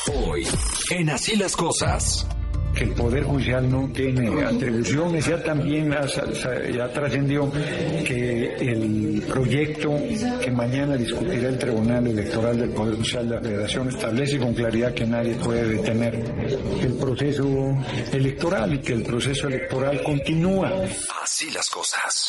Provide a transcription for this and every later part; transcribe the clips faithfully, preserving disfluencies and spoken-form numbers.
Hoy, en Así las Cosas. Que el Poder Judicial no tiene atribuciones. Ya también ha, ya trascendió que el proyecto que mañana discutirá el Tribunal Electoral del Poder Judicial de la Federación establece con claridad que nadie puede detener el proceso electoral y que el proceso electoral continúa. Así las cosas.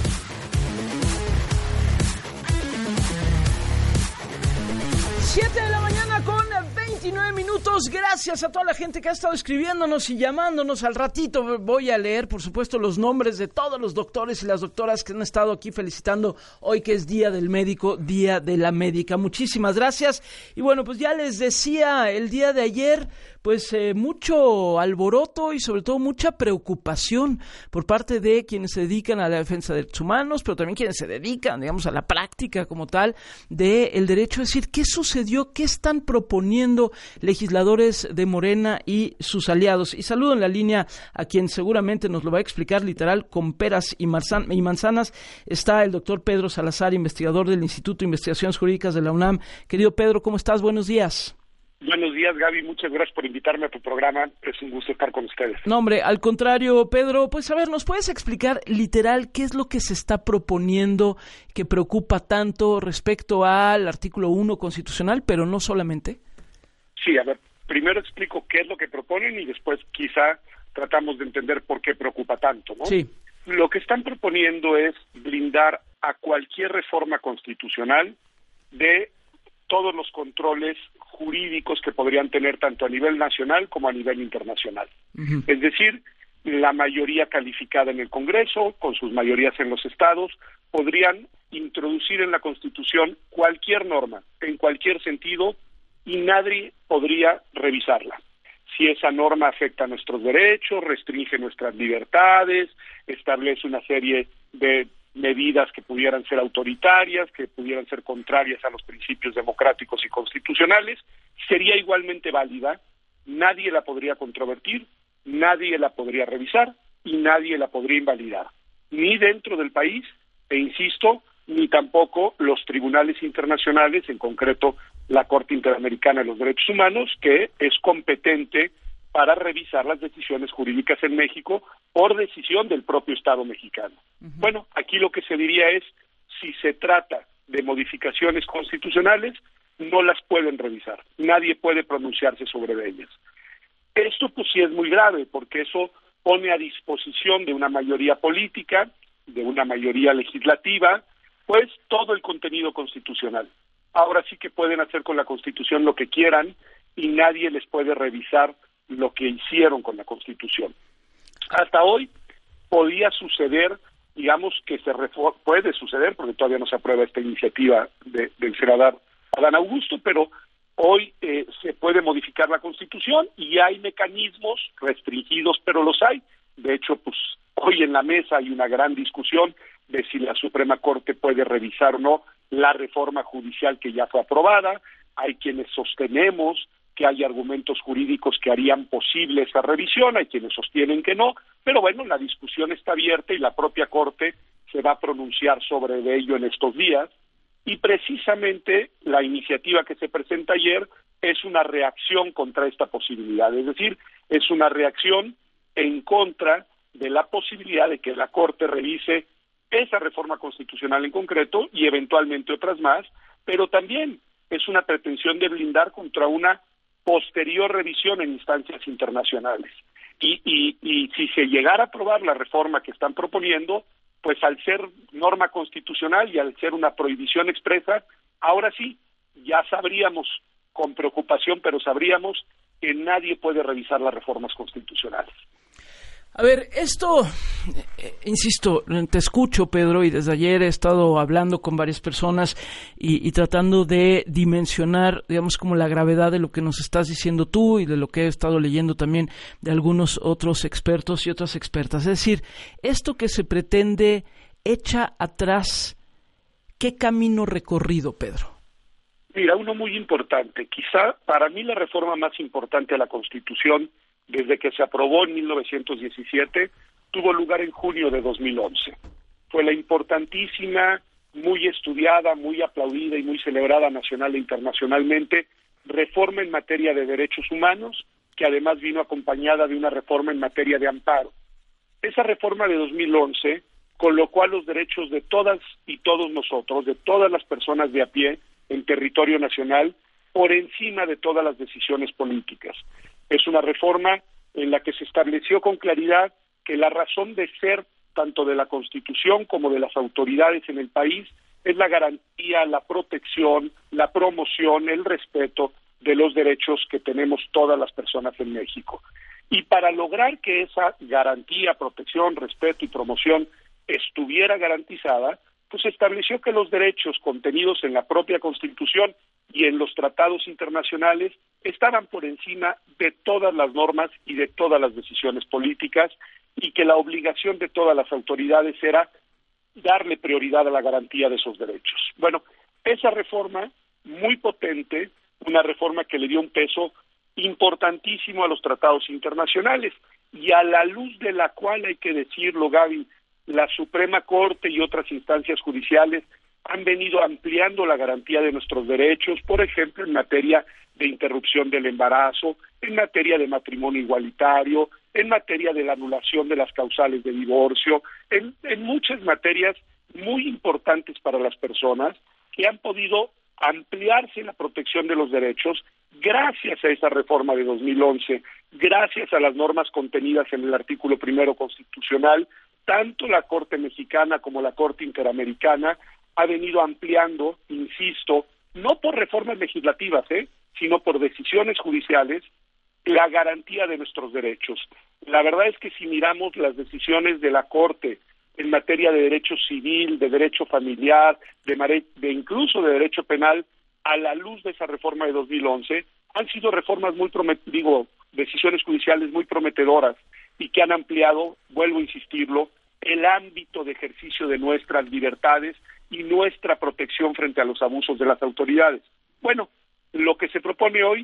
Siete de la mañana con veintinueve minutos. Gracias a toda la gente que ha estado escribiéndonos y llamándonos. Al ratito voy a leer, por supuesto, los nombres de todos los doctores y las doctoras que han estado aquí felicitando hoy, que es Día del Médico, Día de la Médica. Muchísimas gracias. Y bueno, pues ya les decía, el día de ayer, pues eh, mucho alboroto y sobre todo mucha preocupación por parte de quienes se dedican a la defensa de derechos humanos, pero también quienes se dedican, digamos, a la práctica como tal del derecho. Es decir, ¿qué sucedió? ¿Qué están proponiendo legisladores de Morena y sus aliados? Y saludo en la línea a quien seguramente nos lo va a explicar literal con peras y, marzan- y manzanas. Está el doctor Pedro Salazar, investigador del Instituto de Investigaciones Jurídicas de la UNAM. Querido Pedro, ¿cómo estás? Buenos días. Buenos días, Gaby. Muchas gracias por invitarme a tu programa. Es un gusto estar con ustedes. No, hombre, al contrario, Pedro. Pues a ver, ¿nos puedes explicar literal qué es lo que se está proponiendo que preocupa tanto respecto al artículo uno constitucional, pero no solamente? Sí, a ver, primero explico qué es lo que proponen y después quizá tratamos de entender por qué preocupa tanto, ¿no? Sí. Lo que están proponiendo es blindar a cualquier reforma constitucional de todos los controles jurídicos que podrían tener tanto a nivel nacional como a nivel internacional. Uh-huh. Es decir, la mayoría calificada en el Congreso, con sus mayorías en los estados, podrían introducir en la Constitución cualquier norma, en cualquier sentido, y nadie podría revisarla. Si esa norma afecta a nuestros derechos, restringe nuestras libertades, establece una serie de medidas que pudieran ser autoritarias, que pudieran ser contrarias a los principios democráticos y constitucionales, sería igualmente válida, nadie la podría controvertir, nadie la podría revisar y nadie la podría invalidar, ni dentro del país, e insisto, ni tampoco los tribunales internacionales, en concreto la Corte Interamericana de los Derechos Humanos, que es competente para revisar las decisiones jurídicas en México por decisión del propio Estado mexicano. Uh-huh. Bueno, aquí lo que se diría es, si se trata de modificaciones constitucionales, no las pueden revisar, nadie puede pronunciarse sobre ellas. Esto pues sí es muy grave, porque eso pone a disposición de una mayoría política, de una mayoría legislativa, pues todo el contenido constitucional. Ahora sí que pueden hacer con la Constitución lo que quieran y nadie les puede revisar lo que hicieron con la Constitución. Hasta hoy podía suceder, digamos que se refor- puede suceder, porque todavía no se aprueba esta iniciativa de, del senador Adán Augusto, pero hoy eh, se puede modificar la Constitución y hay mecanismos restringidos, pero los hay. De hecho, pues hoy en la mesa hay una gran discusión de si la Suprema Corte puede revisar o no la reforma judicial que ya fue aprobada. Hay quienes sostenemos que hay argumentos jurídicos que harían posible esa revisión, hay quienes sostienen que no, pero bueno, la discusión está abierta y la propia Corte se va a pronunciar sobre ello en estos días, y precisamente la iniciativa que se presenta ayer es una reacción contra esta posibilidad, es decir, es una reacción en contra de la posibilidad de que la Corte revise esa reforma constitucional en concreto y eventualmente otras más, pero también es una pretensión de blindar contra una posterior revisión en instancias internacionales. Y, y, y si se llegara a aprobar la reforma que están proponiendo, pues al ser norma constitucional y al ser una prohibición expresa, ahora sí, ya sabríamos con preocupación, pero sabríamos que nadie puede revisar las reformas constitucionales. A ver, esto, eh, insisto, te escucho, Pedro, y desde ayer he estado hablando con varias personas y, y tratando de dimensionar, digamos, como la gravedad de lo que nos estás diciendo tú y de lo que he estado leyendo también de algunos otros expertos y otras expertas. Es decir, esto que se pretende echa atrás, ¿qué camino recorrido, Pedro? Mira, uno muy importante, quizá para mí la reforma más importante a la Constitución desde que se aprobó en mil novecientos diecisiete, tuvo lugar en junio de dos mil once. Fue la importantísima, muy estudiada, muy aplaudida y muy celebrada nacional e internacionalmente reforma en materia de derechos humanos, que además vino acompañada de una reforma en materia de amparo. Esa reforma de dos mil once colocó a los derechos de todas y todos nosotros, de todas las personas de a pie en territorio nacional, por encima de todas las decisiones políticas. Es una reforma en la que se estableció con claridad que la razón de ser tanto de la Constitución como de las autoridades en el país es la garantía, la protección, la promoción, el respeto de los derechos que tenemos todas las personas en México. Y para lograr que esa garantía, protección, respeto y promoción estuviera garantizada, pues se estableció que los derechos contenidos en la propia Constitución y en los tratados internacionales estaban por encima de todas las normas y de todas las decisiones políticas, y que la obligación de todas las autoridades era darle prioridad a la garantía de esos derechos. Bueno, esa reforma muy potente, una reforma que le dio un peso importantísimo a los tratados internacionales, y a la luz de la cual, hay que decirlo, Gaby, la Suprema Corte y otras instancias judiciales han venido ampliando la garantía de nuestros derechos, por ejemplo, en materia de interrupción del embarazo, en materia de matrimonio igualitario, en materia de la anulación de las causales de divorcio, en, en muchas materias muy importantes para las personas, que han podido ampliarse la protección de los derechos gracias a esa reforma de dos mil once, gracias a las normas contenidas en el artículo primero constitucional. Tanto la Corte Mexicana como la Corte Interamericana ha venido ampliando, insisto, no por reformas legislativas, ¿eh? sino por decisiones judiciales, la garantía de nuestros derechos. La verdad es que si miramos las decisiones de la Corte en materia de derecho civil, de derecho familiar, de, mare- de incluso de derecho penal, a la luz de esa reforma de dos mil once, han sido reformas muy promet- digo, decisiones judiciales muy prometedoras, y que han ampliado, vuelvo a insistirlo, el ámbito de ejercicio de nuestras libertades y nuestra protección frente a los abusos de las autoridades. Bueno, lo que se propone hoy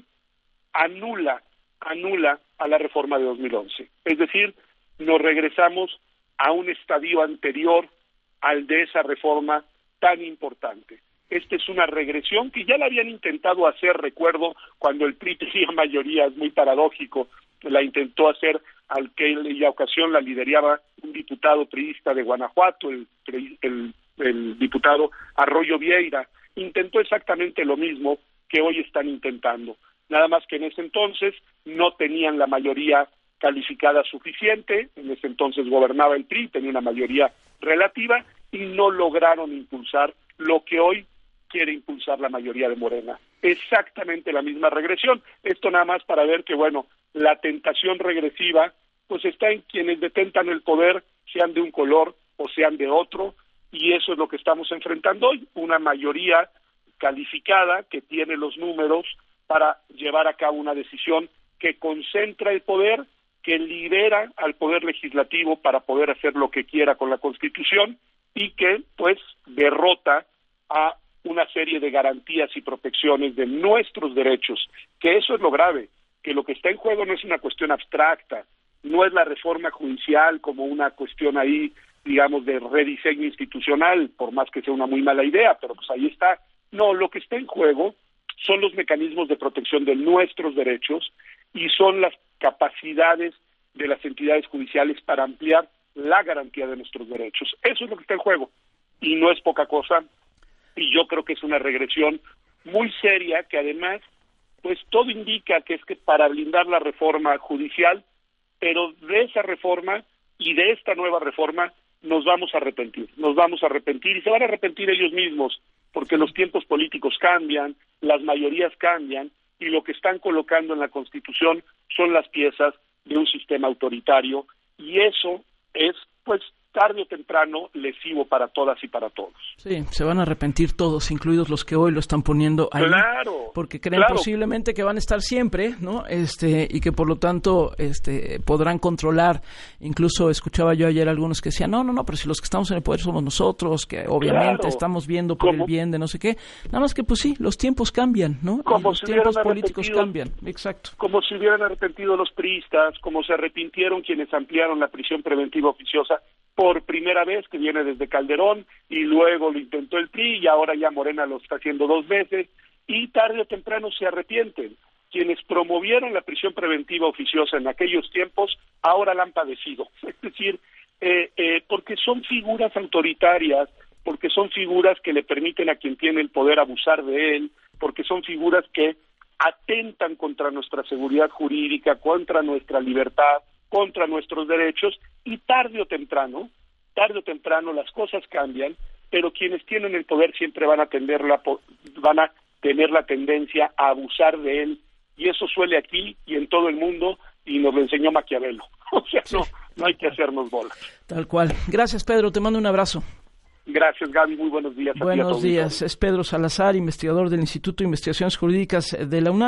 anula, anula a la reforma de dos mil once. Es decir, nos regresamos a un estadio anterior al de esa reforma tan importante. Esta es una regresión que ya la habían intentado hacer, recuerdo, cuando el P R I tenía mayoría, es muy paradójico, la intentó hacer, al que en la ocasión la lideraba un diputado priista de Guanajuato, el, el, el diputado Arroyo Vieira. Intentó exactamente lo mismo que hoy están intentando, nada más que en ese entonces no tenían la mayoría calificada suficiente, en ese entonces gobernaba el P R I, tenía una mayoría relativa, y no lograron impulsar lo que hoy quiere impulsar la mayoría de Morena. Exactamente la misma regresión. Esto nada más para ver que, bueno, la tentación regresiva pues está en quienes detentan el poder, sean de un color o sean de otro, y eso es lo que estamos enfrentando hoy, una mayoría calificada que tiene los números para llevar a cabo una decisión que concentra el poder, que libera al poder legislativo para poder hacer lo que quiera con la Constitución, y que pues derrota a una serie de garantías y protecciones de nuestros derechos, que eso es lo grave, que lo que está en juego no es una cuestión abstracta, no es la reforma judicial como una cuestión ahí, digamos, de rediseño institucional, por más que sea una muy mala idea, pero pues ahí está. No, lo que está en juego son los mecanismos de protección de nuestros derechos y son las capacidades de las entidades judiciales para ampliar la garantía de nuestros derechos. Eso es lo que está en juego, y no es poca cosa, y yo creo que es una regresión muy seria, que además, pues todo indica que es que para blindar la reforma judicial, pero de esa reforma y de esta nueva reforma nos vamos a arrepentir, nos vamos a arrepentir, y se van a arrepentir ellos mismos, porque los tiempos políticos cambian, las mayorías cambian, y lo que están colocando en la Constitución son las piezas de un sistema autoritario, y eso es, pues, tarde o temprano lesivo para todas y para todos. Sí, se van a arrepentir todos, incluidos los que hoy lo están poniendo ahí, claro, porque creen claro. posiblemente que van a estar siempre, ¿no? Este, y que por lo tanto este podrán controlar. Incluso escuchaba yo ayer algunos que decían, no, no, no, pero si los que estamos en el poder somos nosotros, que obviamente claro. estamos viendo por ¿Cómo? el bien de no sé qué. Nada más que pues sí, los tiempos cambian, ¿no? Como los si tiempos hubieran políticos arrepentido. cambian, exacto. Como si hubieran arrepentido los priistas, como se arrepintieron quienes ampliaron la prisión preventiva oficiosa por primera vez, que viene desde Calderón, y luego lo intentó el P R I, y ahora ya Morena lo está haciendo dos veces, y tarde o temprano se arrepienten. Quienes promovieron la prisión preventiva oficiosa en aquellos tiempos, ahora la han padecido. Es decir, eh, eh, porque son figuras autoritarias, porque son figuras que le permiten a quien tiene el poder abusar de él, porque son figuras que atentan contra nuestra seguridad jurídica, contra nuestra libertad, contra nuestros derechos, y tarde o temprano, tarde o temprano las cosas cambian, pero quienes tienen el poder siempre van a tener la, van a tener la tendencia a abusar de él, y eso suele aquí y en todo el mundo, y nos lo enseñó Maquiavelo. O sea, no, no hay que hacernos bolas. Tal cual. Gracias, Pedro, te mando un abrazo. Gracias, Gaby, muy buenos días. Buenos días, es Pedro Salazar, investigador del Instituto de Investigaciones Jurídicas de la UNAM.